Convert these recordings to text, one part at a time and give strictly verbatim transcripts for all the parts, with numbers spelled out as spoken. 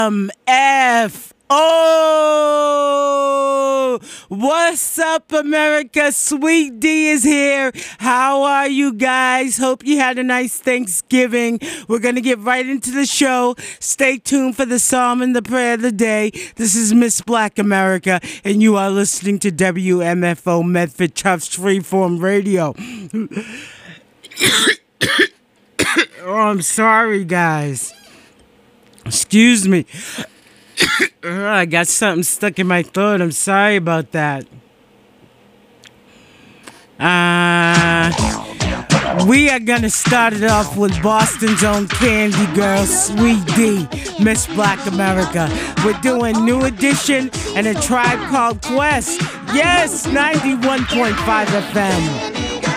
M F O. What's up, America? Sweet D is here. How are you guys? Hope you had a nice Thanksgiving. We're going to get right into the show. Stay tuned for the psalm and the prayer of the day. This is Miss Black America, and you are listening to W M F O Medford Tufts Freeform Radio. Oh, I'm sorry, guys. Excuse me. I got something stuck in my throat. I'm sorry about that. Uh, we are going to start it off with Boston's own Candy Girl, Sweet D, Miss Black America. We're doing New Edition and A Tribe Called Quest. Yes, ninety-one point five F M.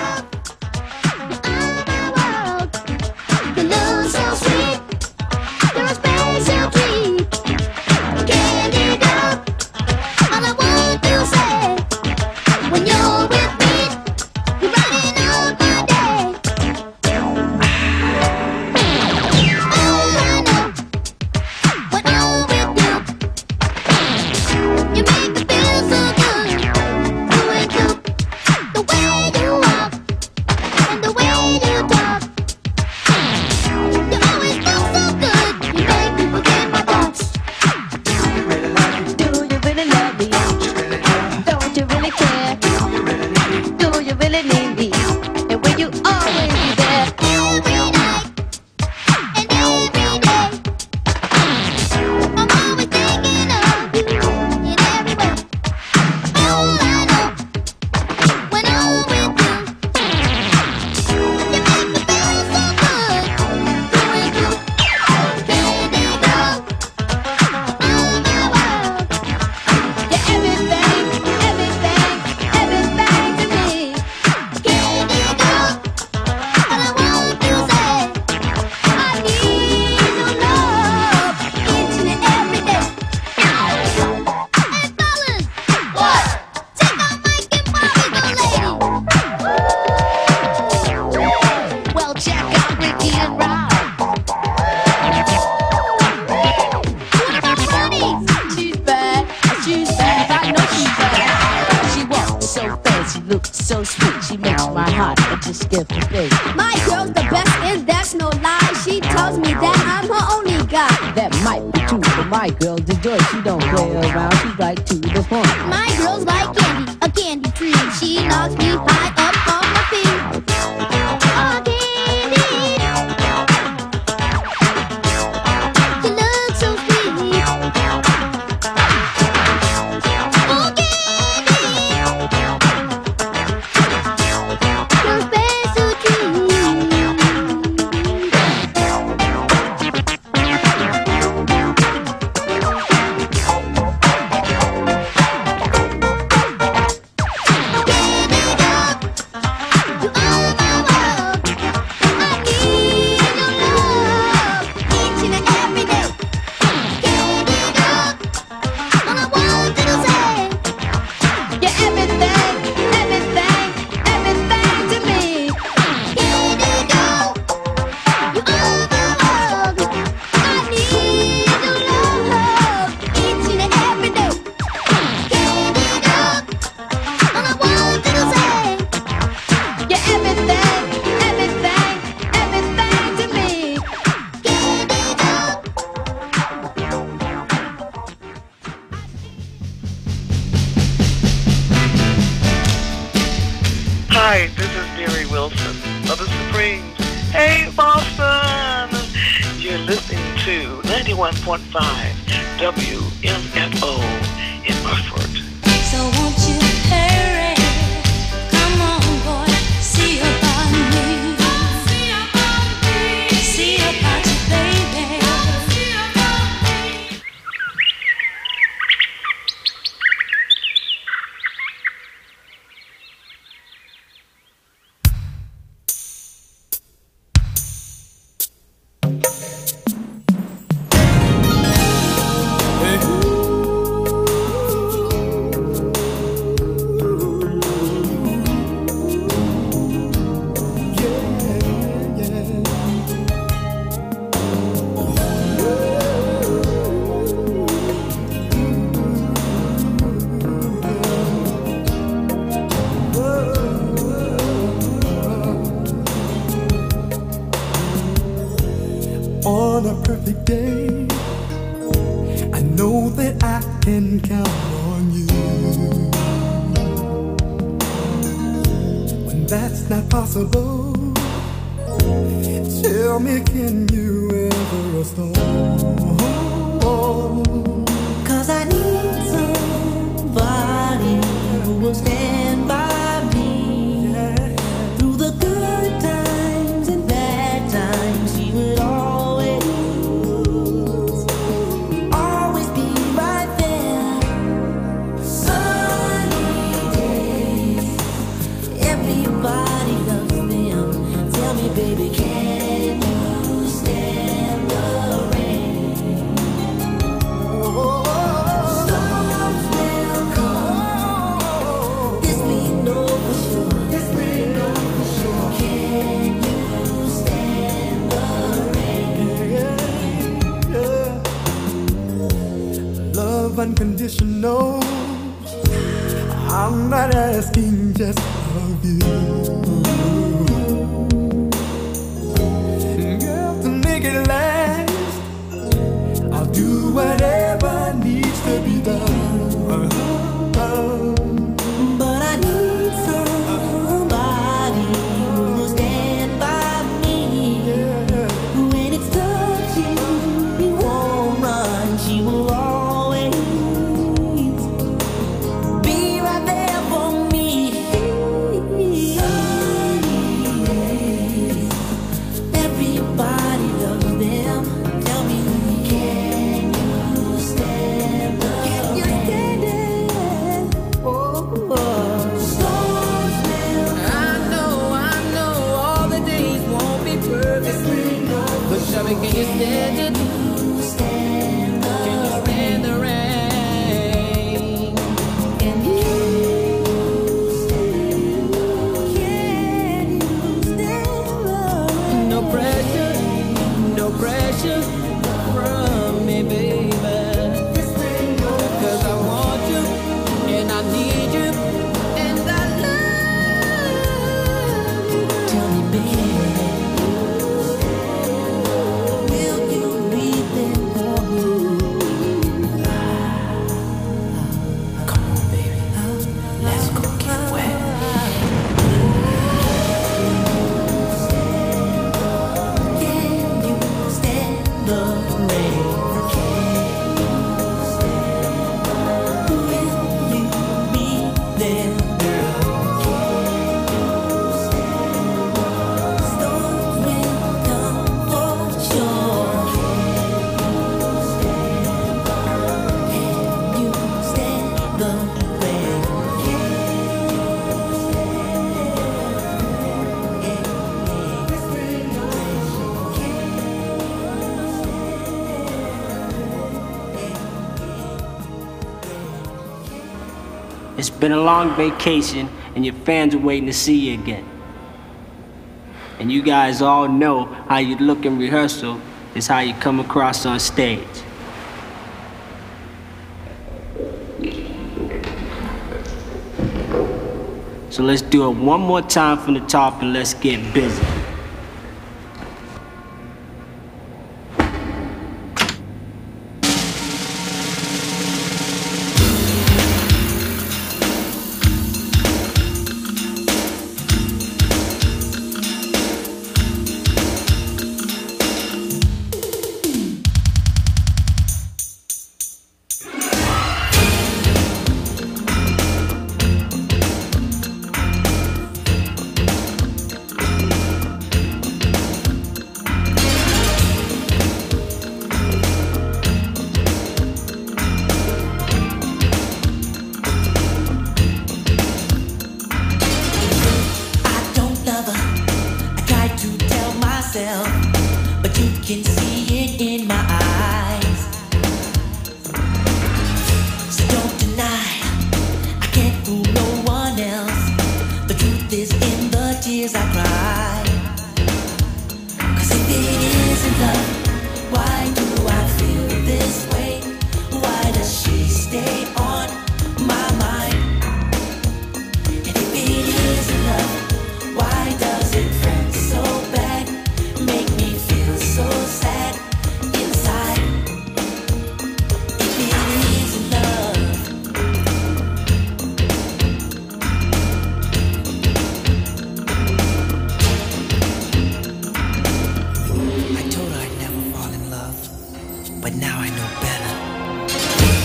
Hi, this is Mary Wilson of the Supremes. Hey, Boston! You're listening to ninety-one point five W M F O in Marford. So won't you hurry? Come on, boy, see about me. See about me. See about you, baby. See about me. can count on you. When that's not possible, tell me, can you ever restore? Cause I need somebody who will stand by me, yeah, through the good times and bad times. She would always, always be right there. Sunny days, everybody loves them. Tell me, baby, can you stand the rain? Storms will come, this we know for sure. This we know for sure. Can you stand the rain? Love unconditional. I'm not asking just of you. Girl, to make it last, I'll do whatever needs to be done. But I need somebody who will stand by me. When it's touchy, he won't run. She will always be right there for me. Everybody loves them. Tell me, can you stand up? Can you stand it? Oh, storms will come. I know, I know, all the days won't be perfect. But tell me, can you stand it? Stand Can you up. stand the rain? Can you stand up? Can you stand up? No pressure, no pressure from me, baby. Cause I want you, and I need you, and I love you. Tell me, baby, will you be there for me? Come on, baby, let's go get wet. Can you stand the rain? Will you be there, girl? Storms will come for sure. Can you stand the rain? It's been a long vacation, and your fans are waiting to see you again. And you guys all know how you look in rehearsal is how you come across on stage. So let's do it one more time from the top and let's get busy.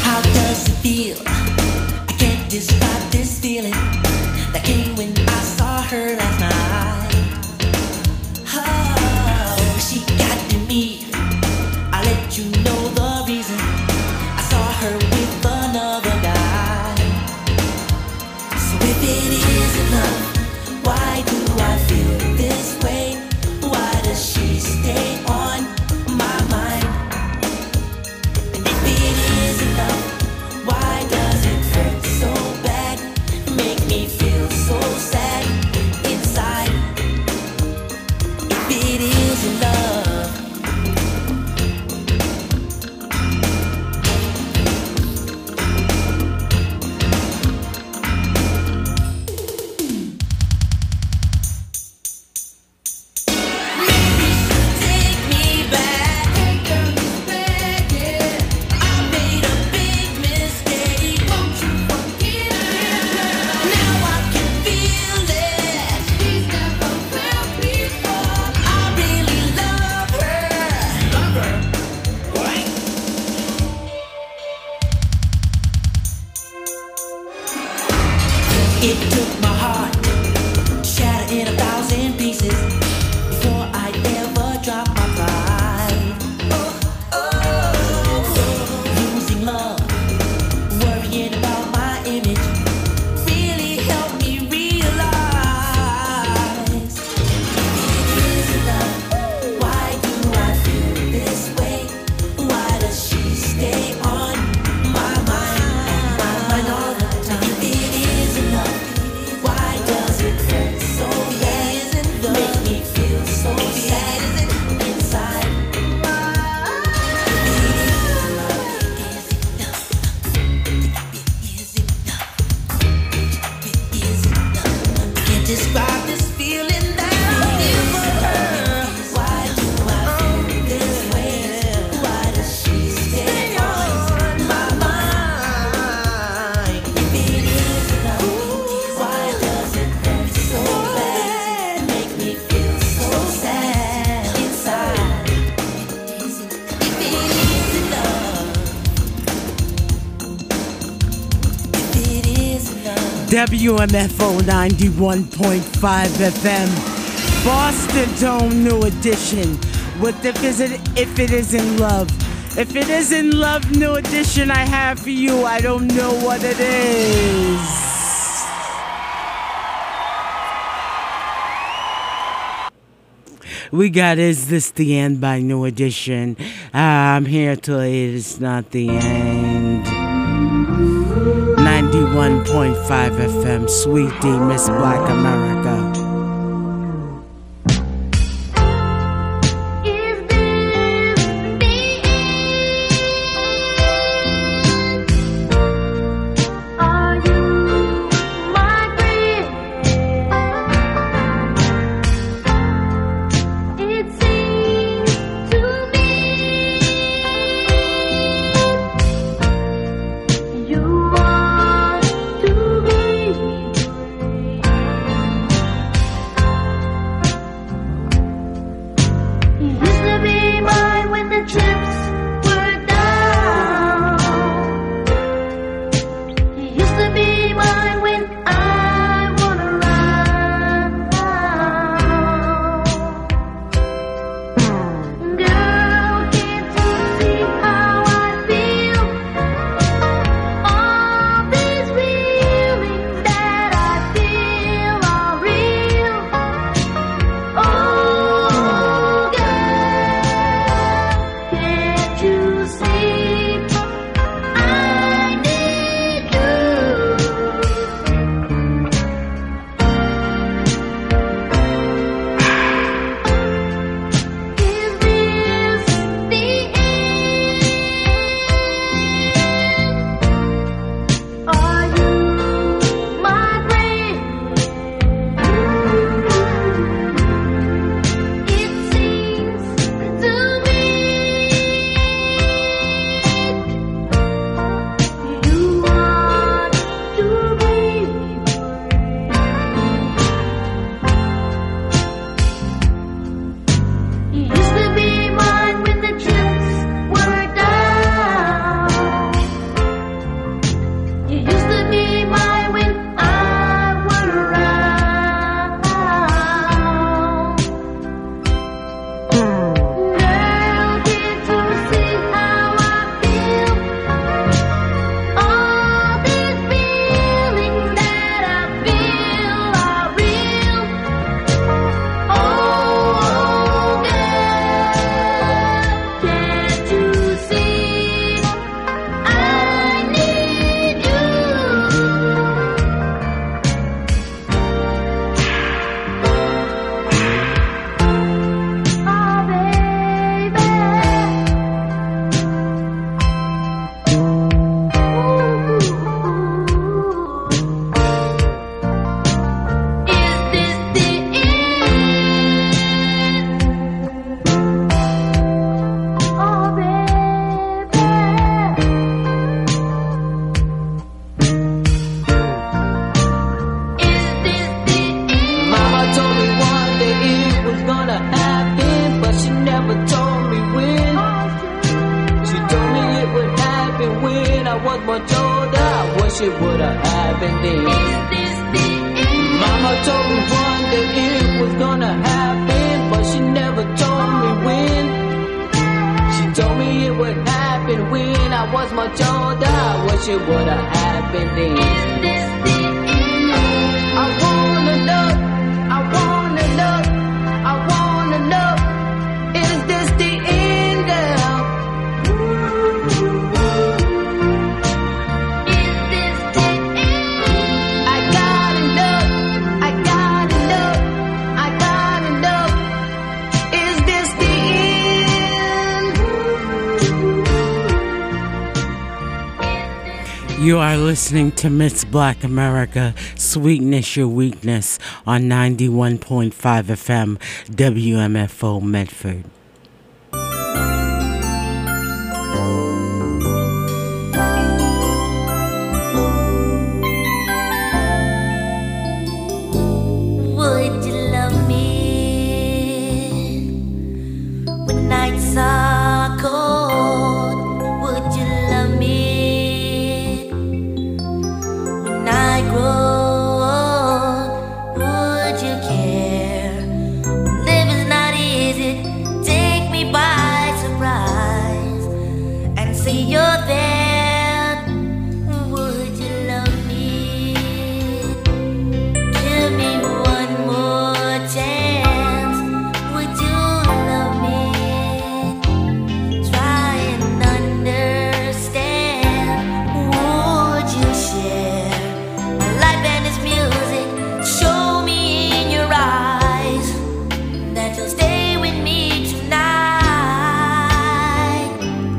How does it feel? I can't describe this feeling that came when I saw her last night. Oh, she got to me. I'll let you know the reason. I saw her with another guy. So if it isn't love, why do I feel this way? Why does she stay on my mind? And if it isn't love, why does it hurt so bad? Make me feel so sad inside. If it isn't love. It took my heart to shatter in a thousand pieces before I ever drop my pride. Oh, oh, losing love, worrying about my image, really helped me realize it isn't love. Why do I feel this way? Why does she stay on my mind, my mind all the time? If it isn't love, why does it hurt so bad? Make me feel so sad inside. If it isn't love, is it love? Is it love? Is it love? I can't describe this feeling that I feel for her. Why do I feel this way? Why does she stay on my mind? If it isn't love, why does it hurt so bad? Make me feel so sad inside. If it isn't love, if it isn't love. W M F O ninety-one point five F M, Boston Dome New Edition. With if is it if it isn't love, if it isn't love New Edition I have for you, I don't know what it is. We got Is This the End by New Edition. I'm here till it is not the end. ninety-one point five F M, Sweet D, Miss Black America. Is this the end? Are you my friend? It seems to me you want to be free. was much older, I wish it would have happened then. Mama told me one day it was gonna happen, but she never told me when. She told me it would happen when I was much older, I wish it would have happened then. I wanna know, I wanna know, I wanna know, is this the end, girl? I gotta know, I gotta know, I gotta know, is this the end? You are listening to Miss Black America, Sweetness Your Weakness on ninety-one point five F M, W M F O Medford. Would you love me when nights are cold? Would you love me when I grow old? Would you care? Living's not easy. Take me by surprise and see you're there. Would you love me? Give me one more chance. Would you love me? Try and understand. Would you share my life and its music? Show me in your eyes that you'll stay with me tonight.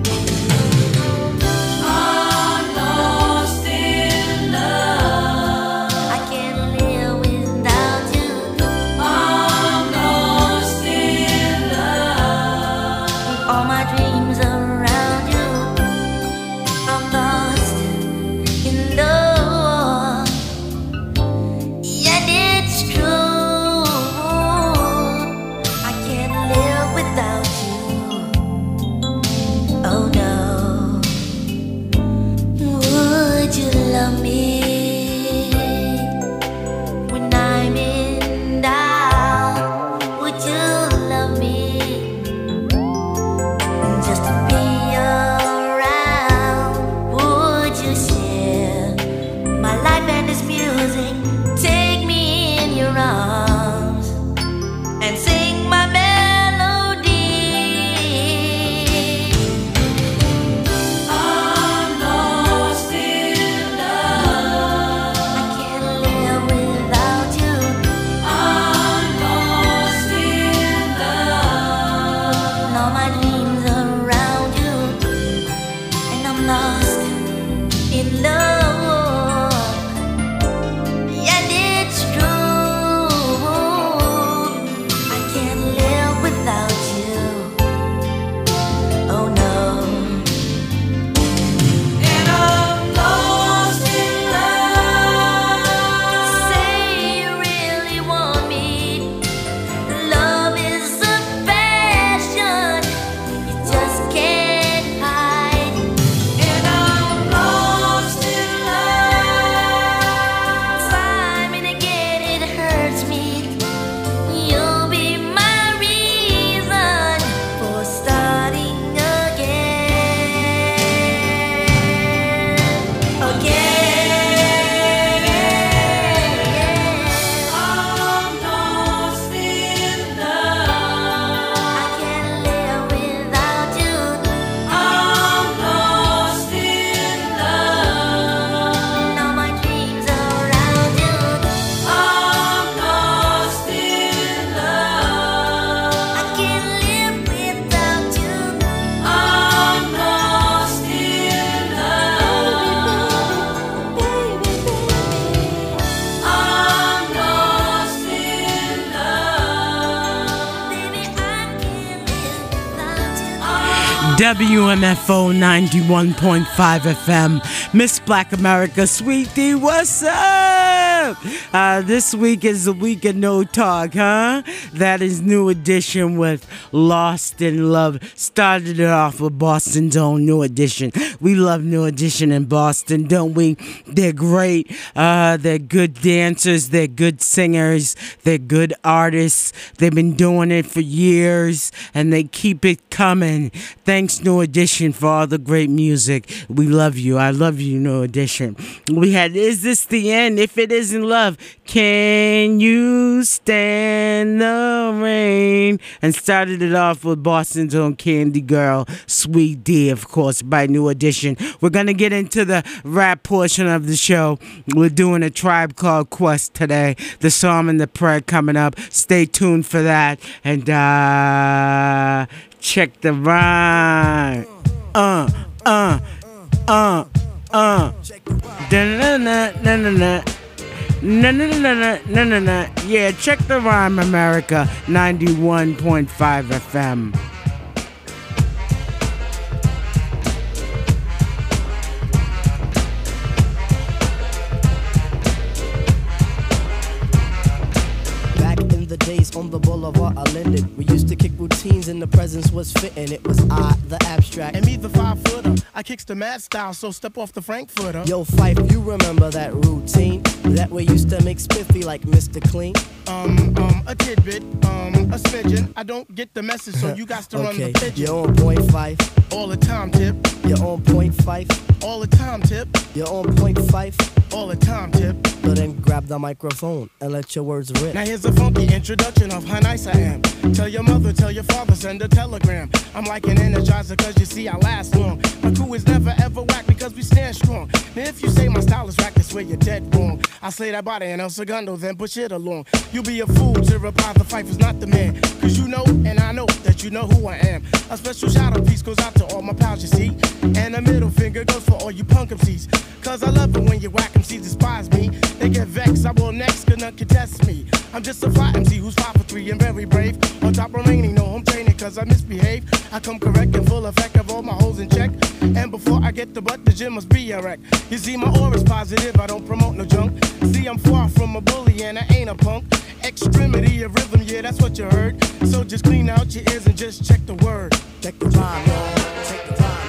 I'm lost in love. I can't live without you. I'm lost in love. All my dreams around you. I'm lost in love. And it's true. I can't live without you. Oh no. Would you love me when I'm in doubt? Would you love me just to be around? Would you share my life and this music? Take me in your arms and sing my melody. I'm lost in love. I can't live without you. I'm lost in love. And all my dreams around you. And I'm lost in love. And it's true. I can't live without you. Oh no. And I'm lost in love. Say you really want me. Love is a passion you just can't hide. And I'm lost in love. Time and again it hurts me. You'll be my reason for starting again. Again. I'm lost in love. I can't live without you. I'm lost in love. And all my dreams around you. I'm lost in love. I can't live without you. I'm lost in love. Baby, baby, I'm lost in love. Baby, I can't live without you. W M F O ninety-one point five F M, Miss Black America, Sweet D, what's up? up? Uh, this week is the week of no talk, huh? That is New Edition with Lost in Love. Started it off with Boston's own New Edition. We love New Edition in Boston, don't we? They're great. Uh, they're good dancers. They're good singers. They're good artists. They've been doing it for years, and they keep it coming. Thanks, New Edition, for all the great music. We love you. I love you, New Edition. We had Is This the End? If It Isn't Love, Can You Stand the Rain? And started it off with Boston's own Candy Girl, Sweet D, of course, by New Edition. We're going to get into the rap portion of the show. We're doing a Tribe Called Quest today. The Psalm and the Prayer coming up. Stay tuned for that. And uh, check the rhyme. Uh, uh, uh, uh. Da-na-na-na-na-na-na. Na na na na na na na. Yeah, check the rhyme, America. ninety-one point five F M. The days on the boulevard I Linden. We used to kick routines and the presence was fitting. It was I, the abstract. And me, the five footer. I kicks the mad style, so step off the Frankfurter. Yo, Fife, you remember that routine? That we used to make spiffy like Mister Clean? Um, um, a tidbit, um, a smidgen. I don't get the message, so you got to okay. run the pigeon. You're on point five. All the time, tip. You're on point five. All the time, tip. You're on point five. All the time, tip. So then grab the microphone and let your words rip. Now here's a funky introduction of how nice I am. Tell your mother, tell your father, send a telegram. I'm like an energizer cause you see I last long. My crew is never ever whack because we stand strong. Now if you say my style is whack, that's where you're dead wrong. I slay that body and El Segundo, then push it along. You'll be a fool to reply the fife is not the man. Cause you know and I know that you know who I am. A special shout out piece goes out to all my pals you see. And a middle finger goes for all you punk M Cs. Cause I love it when you whack M Cs despise me. They get vexed, I will next, could not contest me. I'm just a fly M C who's five for three and very brave. On top remaining, no home training cause I misbehave. I come correct and full effect of all my hoes in check. And before I get the butt, the gym must be a wreck. You see my aura's positive, I don't promote no junk. See I'm far from a bully and I ain't a punk. Extremity of rhythm, yeah that's what you heard. So just clean out your ears and just check the word. Check the rhyme, y'all. Check the rhyme.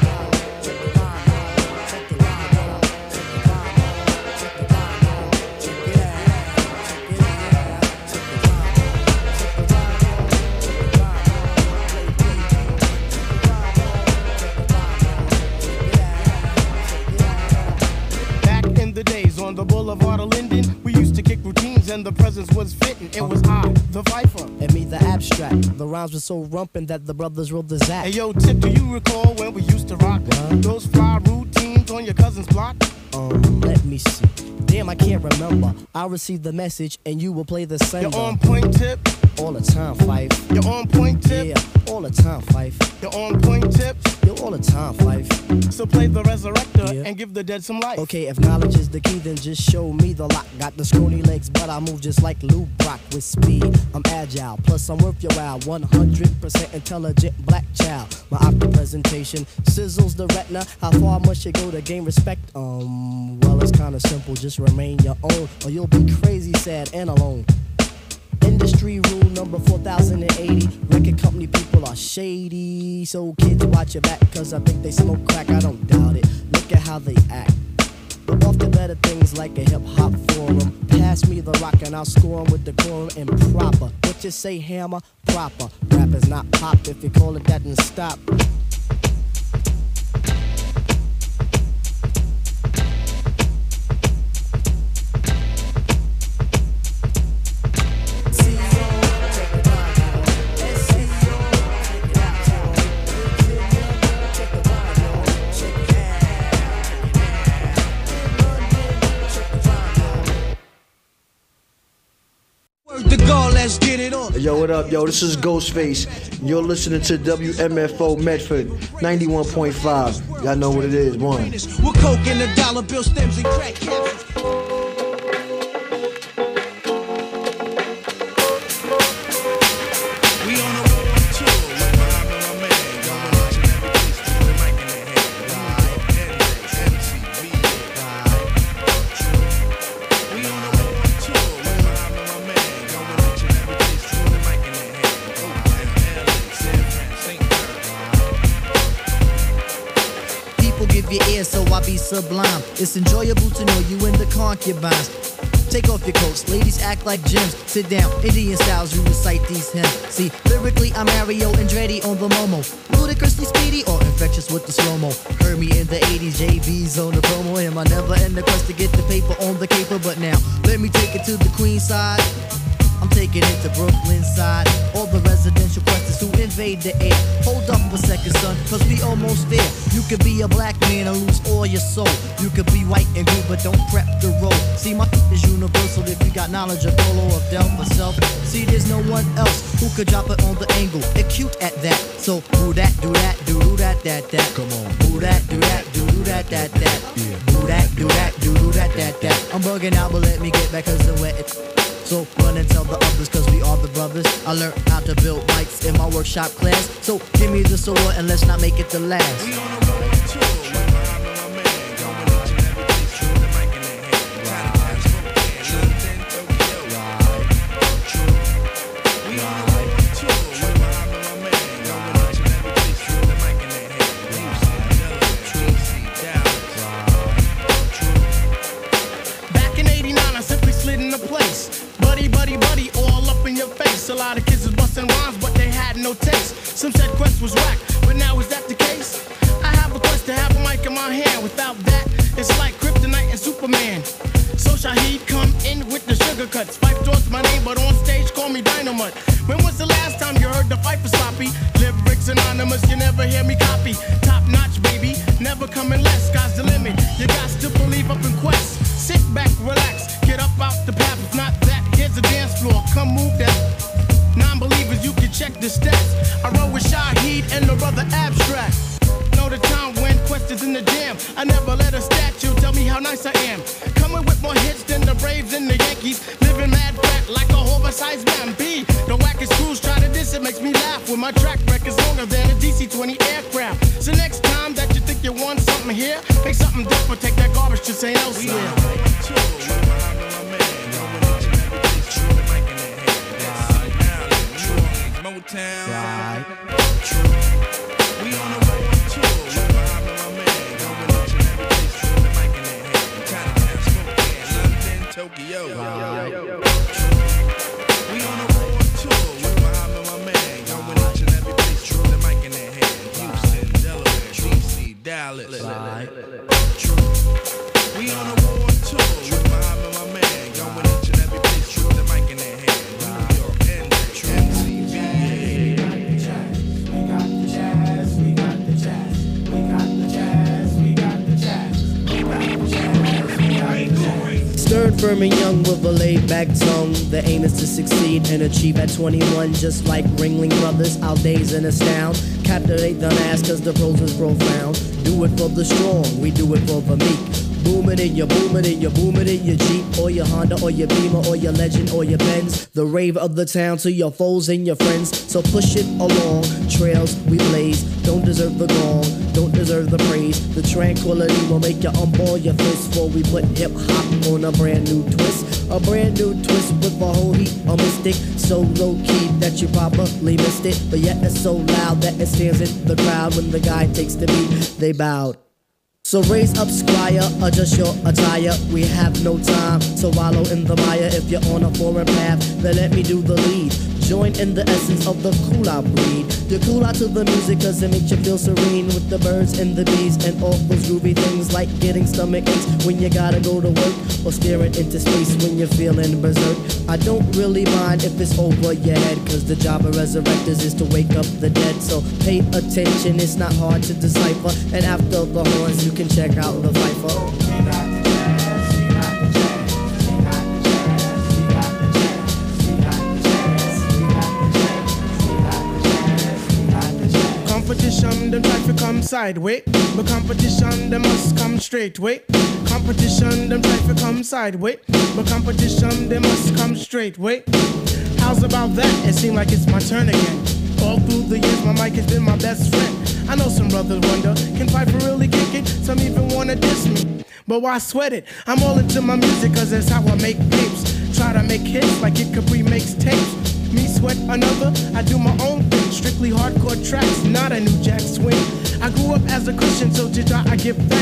On the boulevard of Linden, we used to kick routines and the presence was fitting. It was I, the Viper. And me, the abstract. The rhymes were so rumpin' that the brothers wrote the Zach. Hey yo, Tip, do you recall when we used to rock what? Those fly routines on your cousin's block? Um, let me see. Damn, I can't remember. I'll receive the message and you will play the sender. You're on point, Tip. All the time, Fife. You're on point, Tip. Yeah, all the time, Fife. You're on point, Tip. You're all the time, Fife. So play the resurrector yeah. and give the dead some life. Okay, if knowledge is the key, then just show me the lock. Got the scrawny legs, but I move just like Lou Brock with speed. I'm agile, plus I'm worth your while. one hundred percent intelligent black child. My opera presentation sizzles the retina. How far must you go to gain respect? Um, well, it's kinda simple. Just remain your own, or you'll be crazy, sad, and alone. Industry rule number four thousand eighty. Record company people are shady. So kids watch your back, cause I think they smoke crack, I don't doubt it. Look at how they act. But off the better things like a hip hop forum. Pass me the rock and I'll score 'em with decorum and proper. What you say, hammer? Proper. Rap is not pop, if you call it that, then stop. Let's get it on. Yo, what up, yo? This is Ghostface. You're listening to W M F O Medford ninety-one point five. Y'all know what it is. One. We're coke and the dollar bill stems and crack caps. be sublime. It's enjoyable to know you in the concubines. Take off your coats, ladies act like gems. Sit down, Indian styles, you recite these hymns. See, lyrically I'm Mario Andretti on the Momo. Ludicrously speedy or infectious with the slow-mo. Heard me in the eighties, J B's on the promo. Am I never in the quest to get the paper on the caper? But now, let me take it to the Queen side. I'm taking it to Brooklyn side. All the residential questions who invade the air. Hold up a second, son, cause we almost there. You could be a black man and lose all your soul. You could be white and blue, but don't prep the road. See, my is universal if you got knowledge of Dolo or Del myself. See, there's no one else who could drop it on the angle. Acute at that. So, do that, do that, do do that, that, that. Come on. Do that, do that, do do that, that, that. Do that, do that, do do that, that, that. I'm bugging out, but let me get back cause I'm wet. So run and tell the others cause we are the brothers. I learned how to build mics in my workshop class. So give me the sword and let's not make it the last. We on a road tour with Muhammad, my man. Going each and every place with the mic in their hand. Trying to catch London, Tokyo. We on a road tour with Muhammad, my man. Going each and every place with the mic in their hand. Houston, Delaware, Dallas. Back in eighty-nine, I simply slid into place. Buddy, buddy, buddy, all up in your face. A lot of kids was busting rhymes, but they had no taste. Some said Quest was whack, but now is that the case? I have a quest to have a mic in my hand. Without that, it's like Kryptonite and Superman. So Shaheed come in with the sugar cuts. Fife towards my name, but on stage call me Dynamite. When was the last time you heard the fight for sloppy? Lyrics anonymous, you never hear me copy. Top notch, baby, never coming less. Sky's the limit, you got to believe up in Quest. Sit back, relax, get up out the path. If not that, here's a dance floor, come move that. Non-believers, you can check the stats. I roll with Shaheed and the brother Abstract. Know the time when Quest is in the jam. I never let a statue tell me how nice I am. Coming with more hits than the Braves and the Yankees. Living mad fat like a oversized man. B, the wackest crews try to diss it, makes me laugh. When my track record's longer than a D C twenty aircraft. So next time that you think you want something here, make something different, take that garbage to Saint Elsewhere. Motown. Right. We on the road tour with Muhammad, my man. Going each and every place with the mic in their hand. Chinatown, Spokane, London, Tokyo. Right. We on the road tour with Muhammad, my man. Going each and every place with the mic in their hand. Houston, Delaware, D C, Dallas. Right. We on the road tour with Muhammad, my man. Going each and every place with the mic in their hand. New York, N J, M T V. Stern, firm, and young with a laid-back tongue. The aim is to succeed and achieve at twenty-one. Just like Ringling Brothers, our days and astound. Captivate the mass cause the prose is profound. Do it for the strong, we do it for the meek. Boom it in your, boom it in your, boom it in your Jeep, or your Honda, or your Beamer, or your Legend, or your Benz. The rave of the town to your foes and your friends. So push it along, trails we blaze. Don't deserve the gong, don't deserve the praise. The tranquility will make you unball your fist. Before we put hip hop on a brand new twist. A brand new twist with a whole heap of mystic. So low key that you probably missed it, but yet it's so loud that it stands in the crowd. When the guy takes the beat, they bowed. So raise up, squire, adjust your attire. We have no time to wallow in the mire. If you're on a foreign path, then let me do the lead. Join in the essence of the cool out breed. You cool out to the music cause it makes you feel serene. With the birds and the bees and all those groovy things. Like getting stomach aches when you gotta go to work, or staring into space when you're feeling berserk. I don't really mind if it's over your head, cause the job of resurrectors is to wake up the dead. So pay attention, it's not hard to decipher. And after the horns you can check out the Viper. Competition, them try to come sideways, but competition, them must come straight way. Competition, them try to come sideways, but competition, they must come straight way. How's about that? It seems like it's my turn again. All through the years, my mic has been my best friend. I know some brothers wonder, can Piper really kick it? Some even wanna diss me, but why sweat it? I'm all into my music cause that's how I make tapes. Try to make hits like Kid Capri makes tapes. Me sweat another, I do my own thing. Strictly hardcore tracks, not a new jack swing. I grew up as a Christian, so to God I give thanks.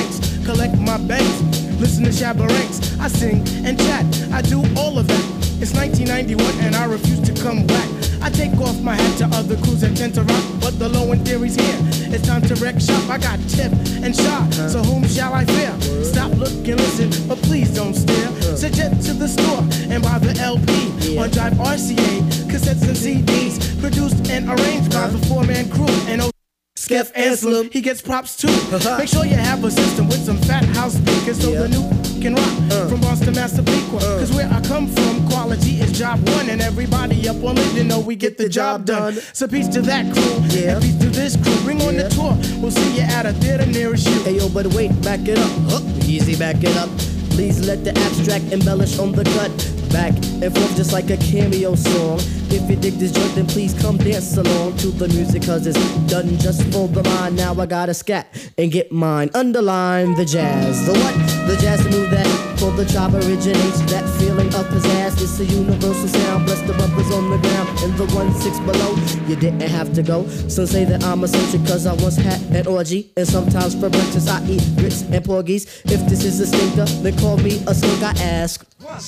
collect my banks. Listen to Shabba Ranks, I sing and chat, I do all of that. It's nineteen ninety-one and I refuse to come back. I take off my hat to other crews that tend to rock, but the low end theory's here. It's time to wreck shop. I got tip and shot, so whom shall I fear? Stop, look, and listen, but please don't stare. Suggest to the store and buy the L P on Drive R C A, cassettes and C Ds, produced and arranged by the four-man crew. And oh, Skeff and Slim, he gets props too. Make sure you have a system with some fat house speakers so the new can rock from Boston, Massapequa. Cause where I come from, quality is job one, and everybody up on it, you know we get the job done. So peace to that crew, and peace to this crew. Bring on the tour, we'll see you at a theater nearest you. Hey yo, but wait, back it up. Huh. Easy, back it up. Please let the abstract embellish on the cut. Back and forth just like a cameo song. If you dig this joint, then please come dance along to the music, cause it's done just for the mind. Now I gotta scat and get mine. Underline the jazz. The what? The jazz to move that for the job originates. That feeling of pizzazz. It's a universal sound. Bless the brothers on the ground in the one six below. You didn't have to go. Some say that I'm eccentric cause I once had an orgy. And sometimes for breakfast I eat grits and porgies. If this is a stinker, then call me a skunk, I ask.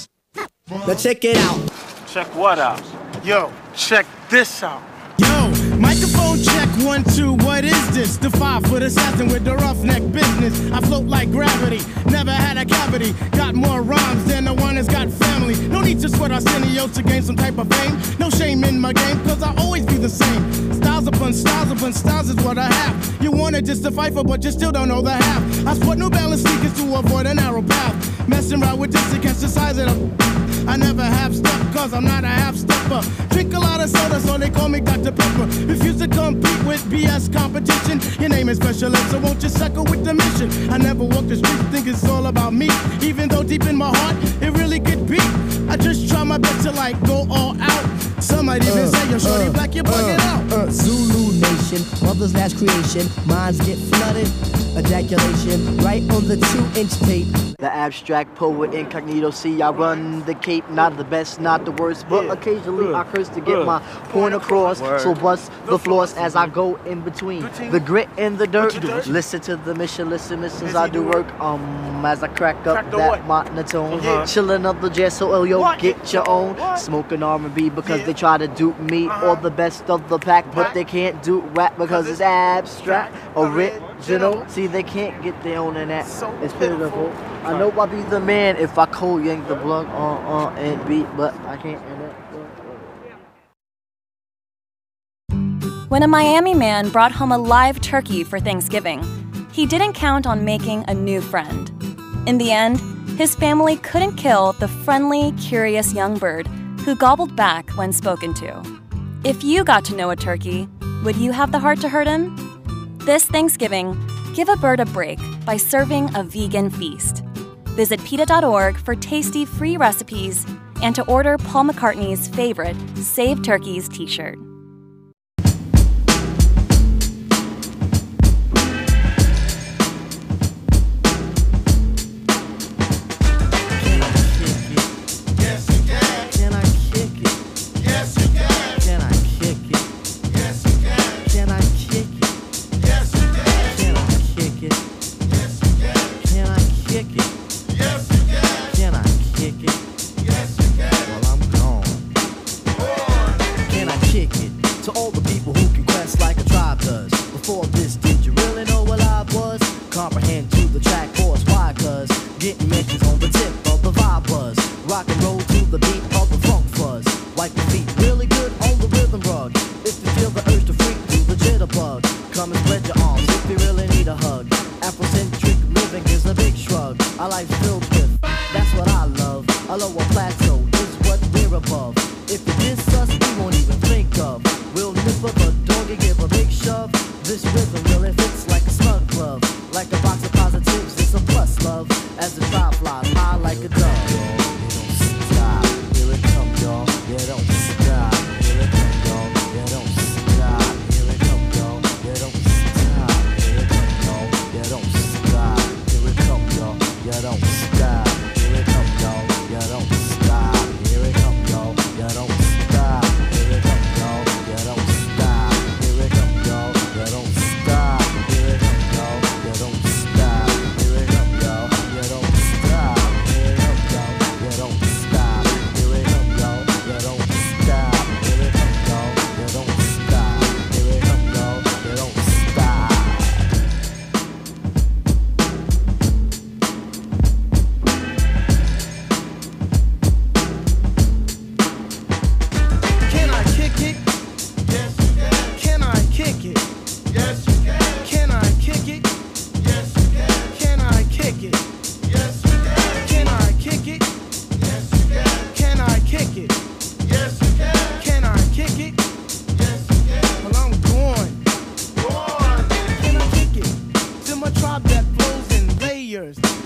Now check it out. Check what out? Yo, check this out. Yo, microphone check, one, two, what is this? The five-foot assassin with the roughneck business. I float like gravity, never had a cavity. Got more rhymes than the one that's got family. No need to sweat Arsenio to gain some type of fame. No shame in my game, cause I always be the same. Styles upon styles upon styles is what I have. You wanted just to fight for, but you still don't know the half. I sport New Balance sneakers to avoid a narrow path. Messing around with this against the size of the... I never have step, cause I'm not a half-stepper. Drink a lot of soda, so they call me Doctor Pepper. Refuse to compete with B S competition. Your name is Special Ed, so won't you suckle with the mission? I never walk the street, think it's all about me. Even though deep in my heart, it really could be. I just try my best to like go all out. Some might even uh, say, yo, shorty uh, black, you're bugging uh, out. Uh, Zulu Nation, mother's last creation. Minds get flooded, ejaculation, right on the two-inch tape. The abstract poet incognito, see I run the cape. Not the best, not the worst, but yeah. occasionally Good. I curse to get Good. my point across. Word. So bust the floors as I go in between the grit and the dirt. Listen to the mission, listen, missions I do work. Um, as I crack up crack that monotone, uh-huh. chillin' up the jazz, so oh, yo, what? get your own. What? Smoking R and B because yeah. they try to dupe me uh-huh. or the best of the pack, but they can't do rap because it's abstract, original. See, they can't get their own in that. It's pitiful. I know I'll be the man if I cold yank the plug on on and beat, but I can't end it. When a Miami man brought home a live turkey for Thanksgiving, he didn't count on making a new friend. In the end, his family couldn't kill the friendly, curious young bird who gobbled back when spoken to. If you got to know a turkey, would you have the heart to hurt him? This Thanksgiving, give a bird a break by serving a vegan feast. Visit PETA dot org for tasty free recipes and to order Paul McCartney's favorite Save Turkeys t-shirt.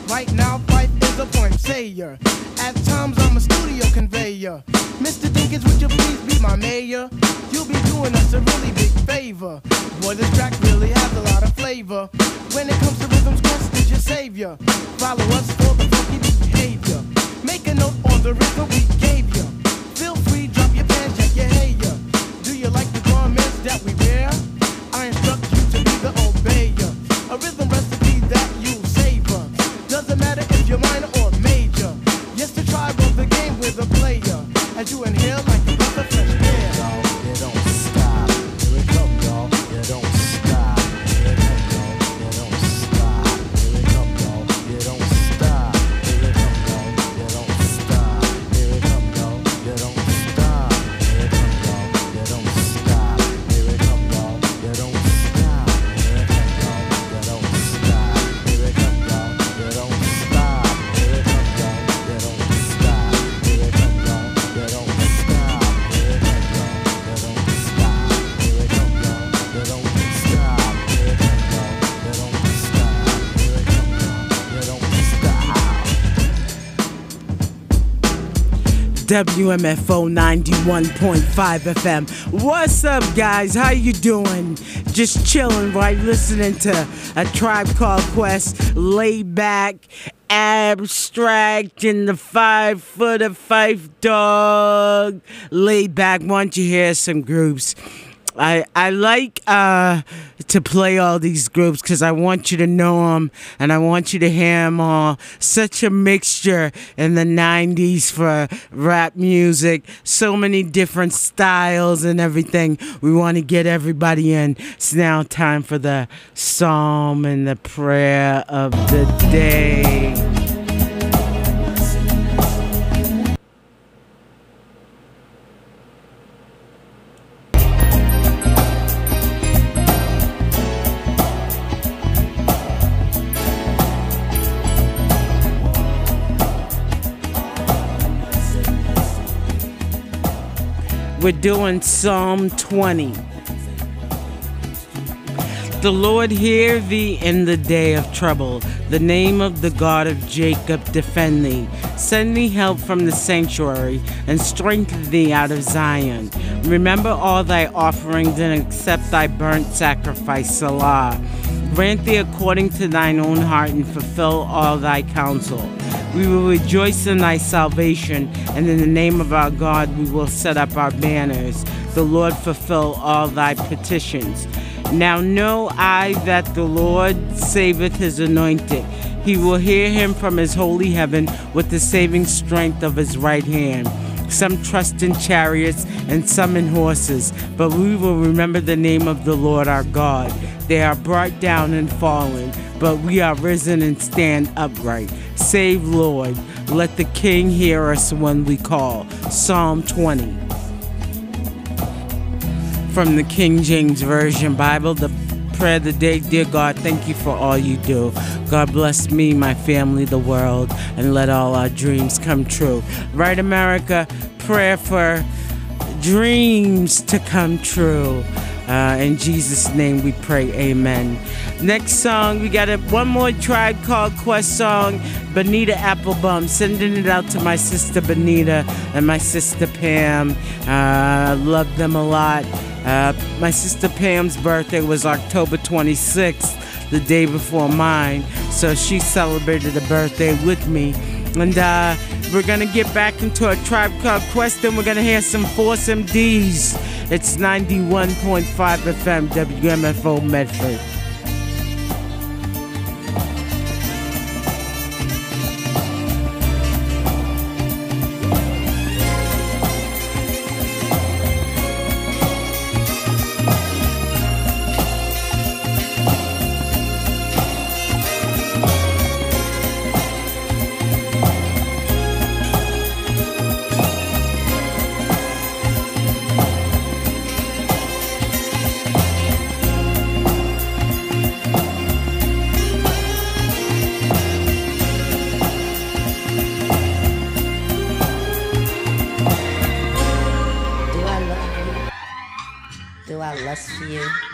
Right now, Fife is a point sayer. At times, I'm a studio conveyor. Mister Dinkins, would you please be my mayor? You'll be doing us a really big favor. Boy, this track really has a lot of flavor. When it comes to rhythms, Quest is your savior. Follow us for the funky behavior. Make a note on the rhythm we gave you. Feel free, drop your pants, check your hair. Do you like the garments that we wear? I instruct you to be the obeyer. A rhythm recipe that you savor. Doesn't matter if you're minor or major. Yes, the tribe of the game with a player. As you inhale like a breath of fresh air. You don't stop. Here it come, y'all. You don't stop. Here it come, y'all. You don't stop. Here it come, y'all. You don't stop. Here it come, y'all. You don't stop. Here it come, y'all. You don't stop. Here it come, y'all. You don't stop. Here it come, y'all. You don't stop. Here it come, y'all. You don't stop. Here it come, y'all. You don't stop. Here it come, y'all. You don't stop. Here it come, y'all. You don't stop. Here it come, y'all. You don't stop. Here it come, y'all. You don't stop. Here it come, y'all. You don't stop. Here it come, y'all. You don't stop. W M F O ninety-one point five F M. What's up, guys? How you doing? Just chilling, right? Listening to A Tribe Called Quest, laid back, abstract, and the five footer Fife Dog. Laid back. Why don't you hear some groups? I, I like uh, to play all these groups because I want you to know them and I want you to hear them all. Such a mixture in the nineties for rap music. So many different styles and everything. We want to get everybody in. It's now time for the psalm and the prayer of the day. We're doing Psalm twenty. The Lord hear thee in the day of trouble. The name of the God of Jacob defend thee. Send thee help from the sanctuary and strengthen thee out of Zion. Remember all thy offerings and accept thy burnt sacrifice, Salah. Grant thee according to thine own heart and fulfill all thy counsel. We will rejoice in thy salvation, and in the name of our God we will set up our banners. The Lord fulfill all thy petitions. Now know I that the Lord saveth his anointed. He will hear him from his holy heaven with the saving strength of his right hand. Some trust in chariots and some in horses, but we will remember the name of the Lord our God. They are brought down and fallen, but we are risen and stand upright. Save, Lord. Let the King hear us when we call. Psalm twenty. From the King James Version Bible, the prayer of the day. Dear God, thank you for all you do. God bless me, my family, the world, and let all our dreams come true. Right, America? Prayer for dreams to come true. Uh, in Jesus' name we pray, amen. Next song, we got a, one more Tribe Called Quest song, Bonita Applebum. Sending it out to my sister Bonita and my sister Pam. I uh, love them a lot. Uh, my sister Pam's birthday was October twenty-sixth, the day before mine. So she celebrated a birthday with me. And uh, we're going to get back into a Tribe Called Quest, and we're going to hear some Force M Ds. It's ninety-one point five F M, W M F O Medford.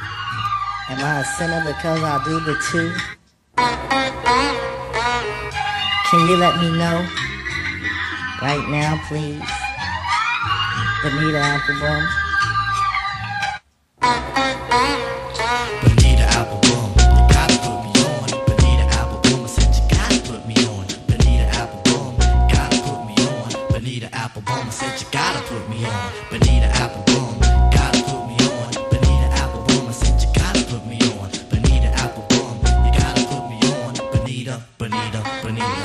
Am I a sinner because I do the two? Can you let me know? Right now, please. Bonita Applebum. Bonita Applebum, you gotta put me on. Bonita Applebum, I said you gotta put me on. Bonita Applebum, gotta put me on. Bonita Applebum, I said you gotta put me on. Bonita Applebum, gotta put me on. Bonita Applebum, I said you gotta put me on. Bonita Applebum, you gotta put me on. Bonita, Bonita, Bonita.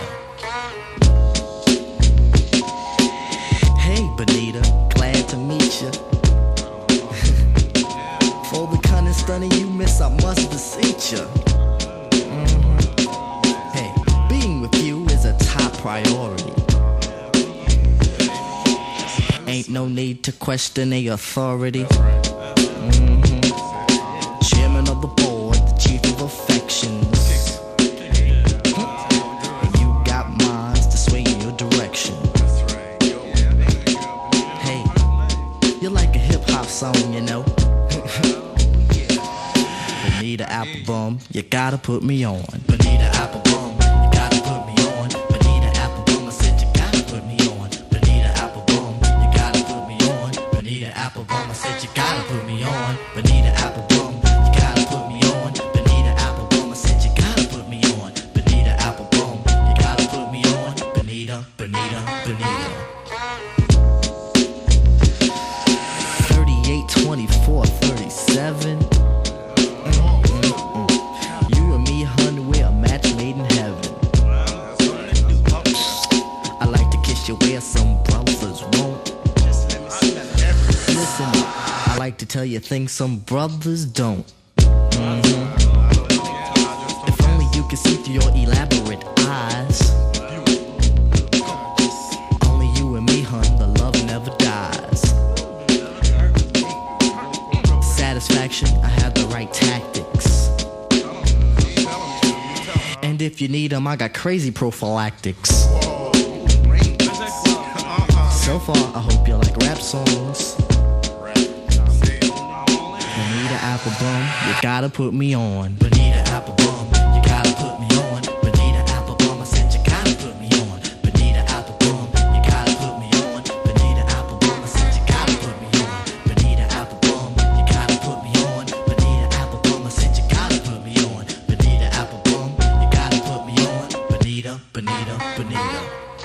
Hey Bonita, glad to meet you. For the kind of stunning you miss, I must beseech you. Mm-hmm. Hey, being with you is a top priority. Ain't no need to question the authority. Mm-hmm. Chairman of the board, the chief of affections. And you got minds to sway in your direction. Hey, you're like a hip-hop song, you know. Bonita Applebum, you gotta put me on. Bonita Applebum, you gotta put me on. Bonita Applebum, I said you gotta put me on. Bonita Applebum, you gotta put me on. Bonita Applebum, I said you gotta put me on. Bonita Applebum, you gotta put me on. Bonita Applebum, I said you gotta put me on. Bonita Applebum, you gotta put me on. Bonita, Bonita, Bonita. thirty-eight, twenty-four, thirty-seven. Where some brothers won't. Listen up, I like to tell you things some brothers don't. Mm-hmm. If only you could see through your elaborate eyes. Only you and me, hun, the love never dies. Satisfaction, I have the right tactics. And if you need them, I got crazy prophylactics. So far, I hope you like rap songs. Bonita Applebum, you gotta put me on. Bonita Applebum, you gotta put me on. Bonita Applebum, I said you gotta put me on. Bonita Applebum, you gotta put me on. Bonita Applebum, I said you gotta put me on. Bonita Applebum, you gotta put me on. Bonita Applebum, I said you gotta put me on. Bonita Applebum, you gotta put me on. Bonita, Bonita, Bonita.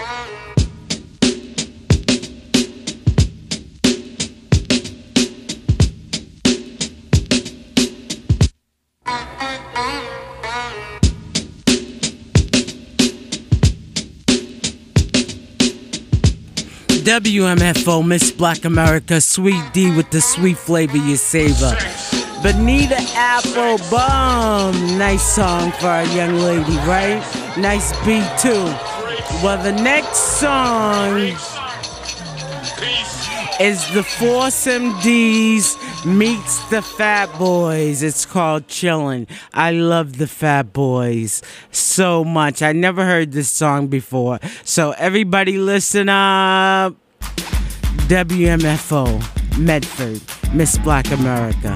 W M F O, Miss Black America, Sweet D with the sweet flavor you savor. Bonita Applebum, nice song for a young lady, right? Nice beat too. Well, the next song is the Force M Ds meets the Fat Boys. It's called Chillin'. I love the Fat Boys so much. I never heard this song before. So everybody listen up. W M F O, Medford, Miss Black America.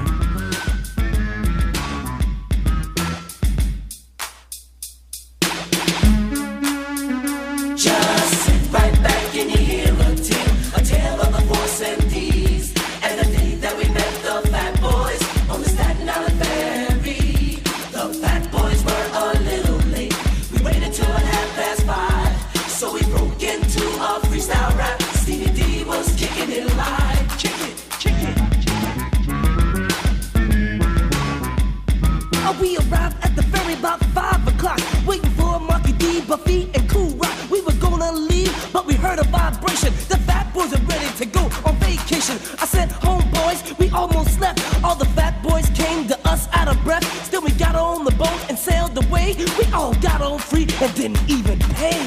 Just sit right back and you hear a tale, a tale of the Force M Ds. And the day that we met the Fat Boys on the Staten Island Ferry. The Fat Boys were a little late. We waited till a half past five. So we broke into a freestyle rap. Stevie D was kicking it live. Kick it, kick it. Oh, we arrived at the ferry about five o'clock, waiting for Marky D, Buffy, and Cool Rock. We were gonna leave, but we heard a vibration. The Fat Boys are ready to go on vacation. I said, homeboys, we almost left. All the Fat Boys came to us out of breath. Still we got on the boat and sailed away. We all got on free and didn't even pay.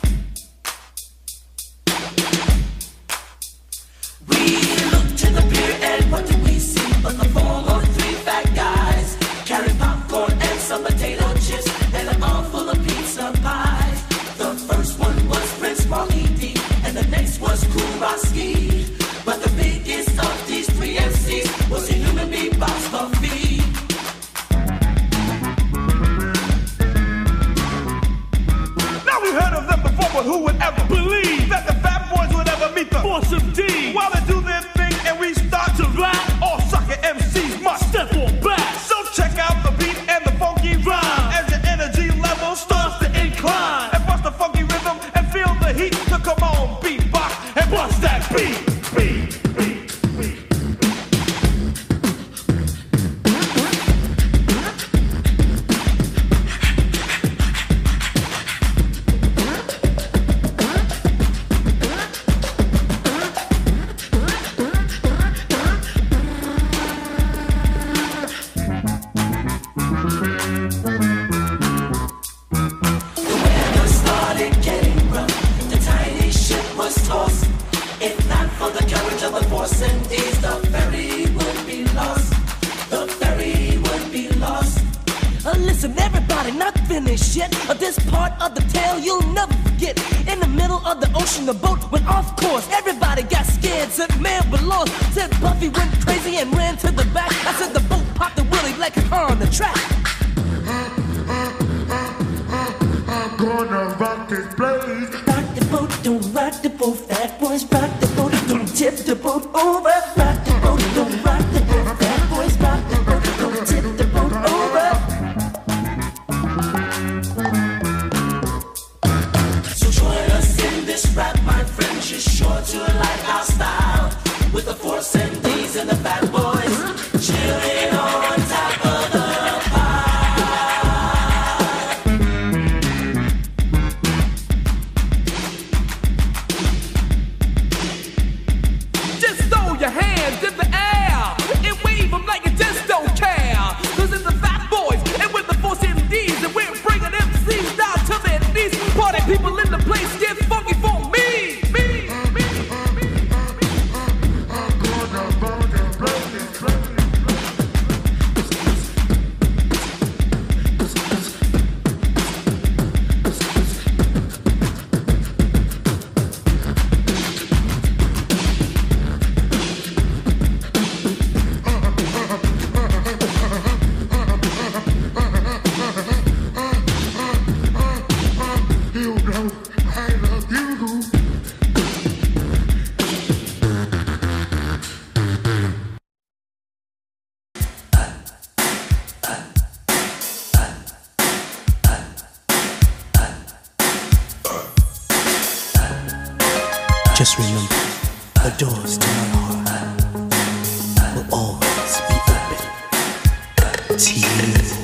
We looked to the pier and what did we see? But the form of three fat guys carrying popcorn and some potato chips and an arm full of pizza pies. The first one was Prince Marky D and the next was Cool Roski. But the biggest of these three M Cs was a human beatbox Buffy. Now Now we heard of them before, but who would ever believe that the Fat Boys would ever meet the Force M D? While they do their thing and we start to rap, all sucker M Cs must step on back. So check out the beat and the funky rhyme as your energy level starts to incline. And bust the funky rhythm and feel the heat. So come on, beatbox and bust that beat, beat. Listen, everybody, not finished yet. This part of the tale you'll never forget. In the middle of the ocean, the boat went off course. Everybody got scared, said man was lost. Said Buffy went crazy and ran to the back. I said the boat popped a willy like a car on the track. I'm gonna rock this place. Rock the boat, don't rock the boat. Fat boys rock the boat, don't tip the boat over. Rock the boat, don't rock the boat. Fat boys rock the boat, don't tip the boat over. So join us in this rap, my friends. You're sure to like our style. With the Force M Ds and the Fat Boys, chilling on top of the people in the place get funky for me, me, me, me, I'm gonna rock and rock and rock. Just remember, the doors to my heart will always be open to you.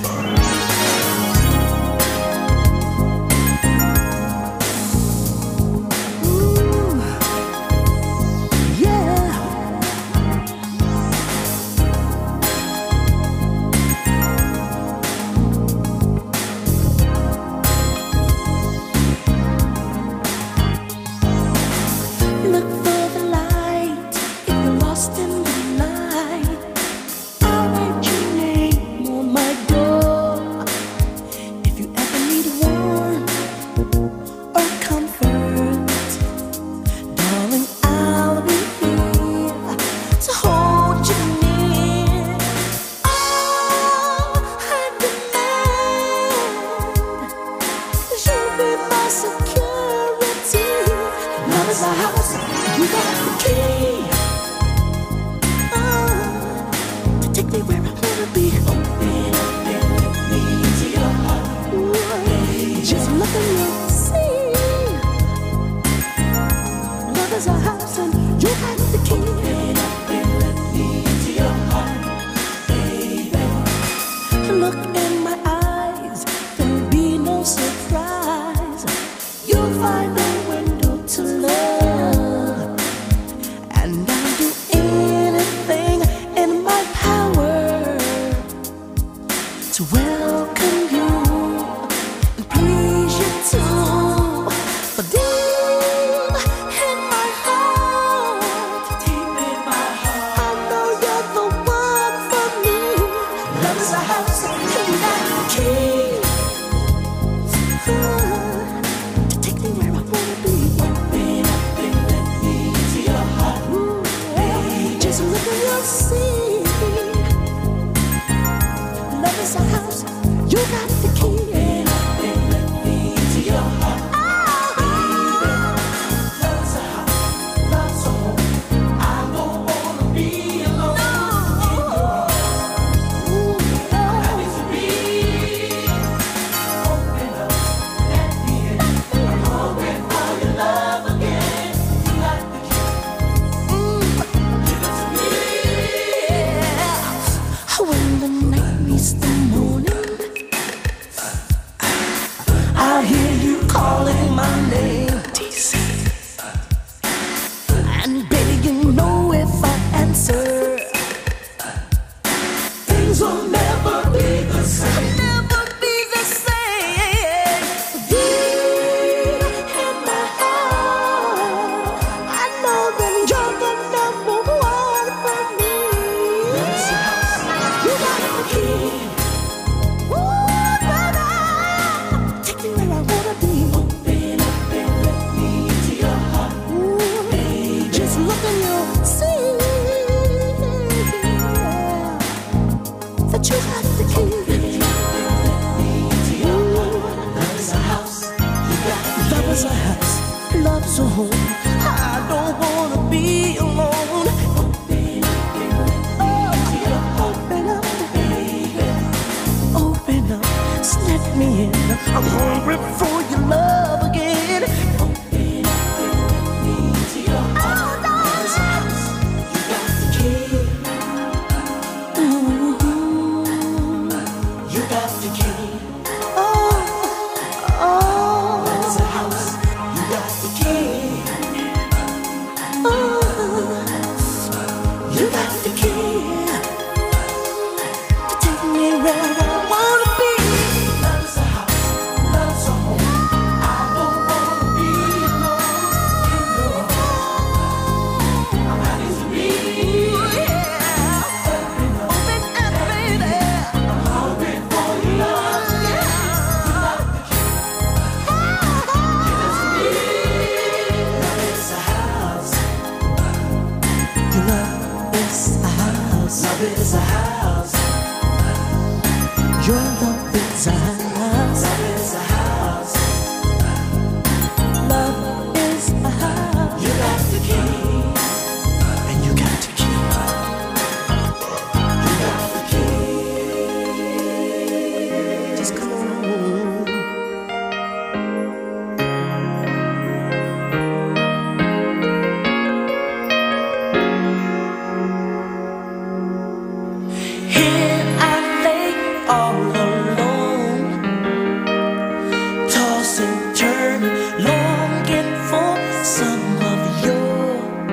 Love is a house, you got the key. Open up and let me into your heart. is a house, love's a home. I don't wanna be alone. Open up, baby. Open up, snap me in. I'm hungry for your love again. Open up, baby, to your heart. This house, you got the key. Ooh, you got the key. Oh, oh. There's a house, you got the key. You got the key to take me where I wanna be. Love's a house, love's a home. I don't wanna be alone in the home. I'm ready to be. Yeah. Open up, open up, baby. I'm hungry for your love. Yeah. You got the key. Give it to me. Love is a house. Your love is a house. Love is a house. Your love is a house. Love is a house. Love is a house. You got the key. And you got the key. You got the key. Just come on. Here I lay all alone, toss and turn, longing for some of your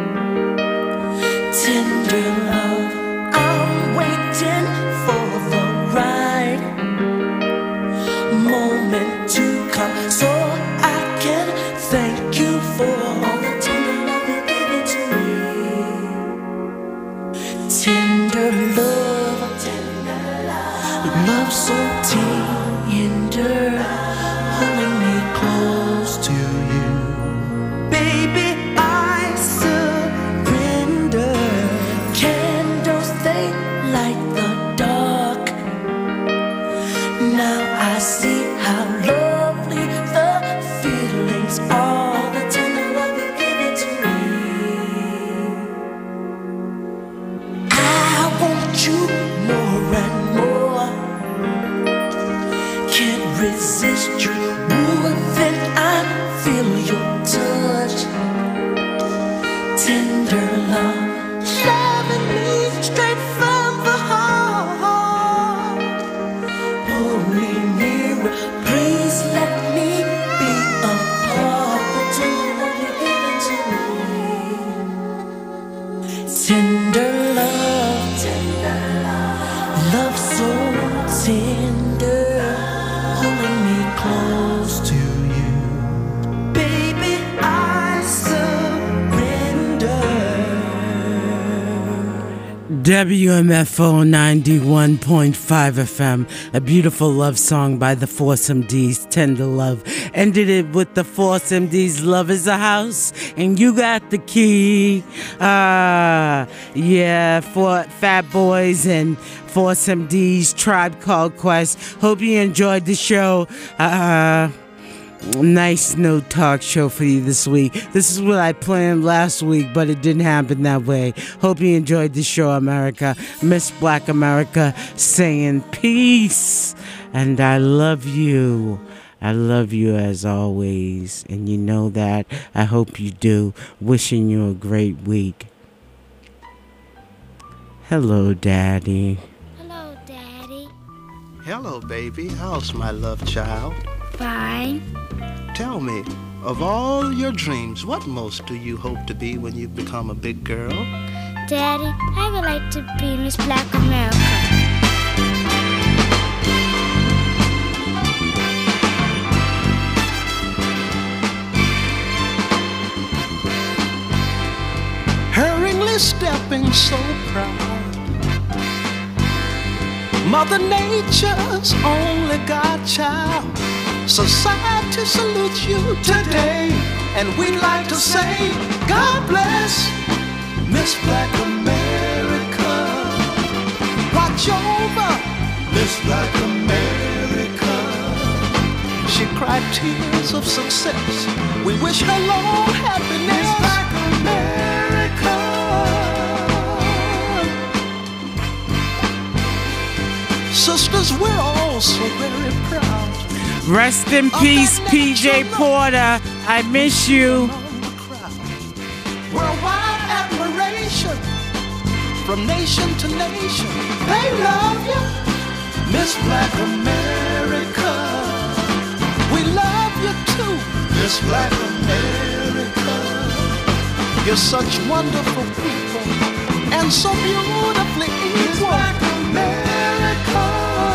tender love. I'm waiting for the right moment to come, so I can thank you for all the tender love you gave to me. Tender love, love so tender, holding me close to you. Baby, I surrender. Candles, they light the dark. Now I see how lovely the feelings are. The tender love you give it to me. I want you more and more. Can't resist you more than I feel your touch. Tender love, loving me straight from the heart. Pull me nearer, please let me be a part. The tender love you give it to me. Tender love, tender love, love so tender, holding me close to you. Baby, I surrender. W M F O ninety-one point five F M, a beautiful love song by the Force M Ds, Tender Love. Ended it with the Force M Ds, Love is a House, and you got the key. Uh, yeah, for Fat Boys and Force M Ds, Tribe Called Quest. Hope you enjoyed the show. Uh, Nice no talk show for you this week. This is what I planned last week, but it didn't happen that way. Hope you enjoyed the show, America. Miss Black America saying peace. And I love you. I love you as always. And you know that. I hope you do. Wishing you a great week. Hello, Daddy. Hello, Daddy. Hello, baby. How's my love child? Fine. Tell me, of all your dreams, what most do you hope to be when you become a big girl? Daddy, I would like to be Miss Black America. Hurriedly stepping so proud, Mother Nature's only godchild. Society salutes you today, and we'd like to say, God bless Miss Black America. Watch over Miss Black America. She cried tears of success. We wish her long happiness. Miss Black America. Sisters, we're all so very proud. Rest in peace, P J Porter. I miss you. Worldwide admiration from nation to nation. They love you, Miss Black America. We love you too, Miss Black America. You're such wonderful people and so beautifully equal. Miss Black America.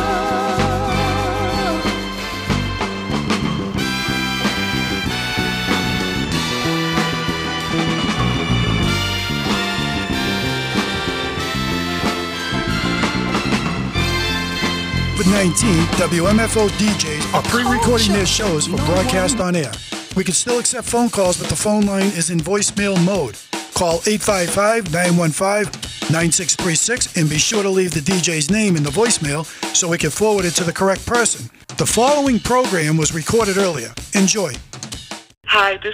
COVID nineteen, W M F O D Js are pre-recording their shows for broadcast on air. We can still accept phone calls, but the phone line is in voicemail mode. Call eight five five, nine one five, nine six three six and be sure to leave the D J's name in the voicemail so we can forward it to the correct person. The following program was recorded earlier. Enjoy. Hi, this